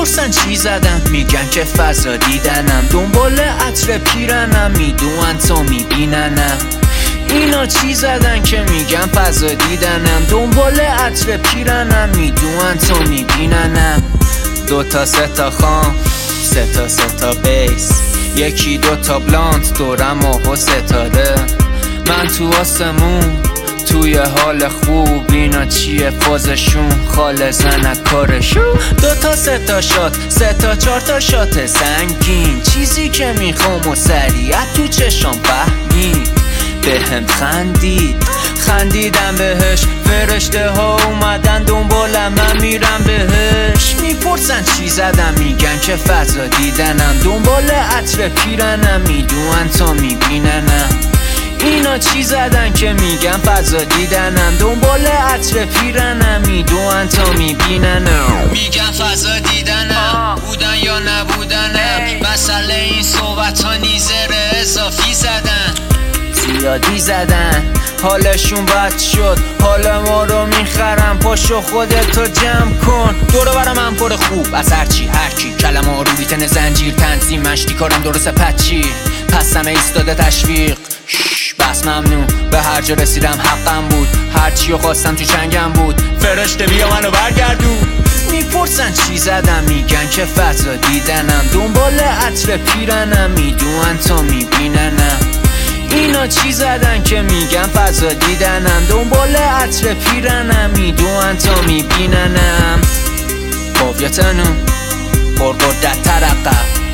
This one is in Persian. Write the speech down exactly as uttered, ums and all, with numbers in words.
میپرسن چی زدم، میگن که فضا دیدنم. دنبال عطر پیرنم، میدونن تا میبیننم. اینا چی زدن که میگن فضا دیدنم. دنبال عطر پیرنم، میدونن تا میبیننم. دوتا سه تا خام، سه تا سه تا بیس، یکی دوتا بلانت دورم و ستاره. من تو آسمون توی حال خوب، اینا چیه فازشون خالصن کارشون. دوتا سه تا شات، سه تا چار تا شات سنگین، چیزی که میخوام و سریع تو چشام فهمید. به هم خندید، خندیدم بهش. فرشته ها اومدن دنبالم، من میرم بهش. میپرسن چی زدم، میگن که فضا دیدنم. دنبال عطر پیرنم، میدونن تا میبیننم. اینا چی زدن که میگن فضا دیدنم. دنبال عطر پیرنم، میدونن تا میبیننم. میگن فضا دیدنم، بودن یا نبودنم. مسئله این صحبت ها نیزر اضافی زدن، زیادی زدن. حالشون بد شد، حال ما رو میخرم. پاشو خودتو جمع کن، دورو برم من پر خوب از هرچی هرکی. کلمه ها رو بیتن زنجیر تنظیم مشتی کارم درست پچی. پس همه ایستاده تشویق، شش بس ممنون. به هر جا رسیدم حقم بود، هرچی رو خواستم تو چنگم بود. فرشته بیا منو برگردون. میپرسن چی زدم، میگن که فضا دیدنم. دنبال عطر پیرنم، میدونن تا میبیننم. اینا چی زدن که میگن فضا دیدنم. دنبال عطر پیرنم، میدونن تا میبیننم. قویتنم قرقر در ترقب،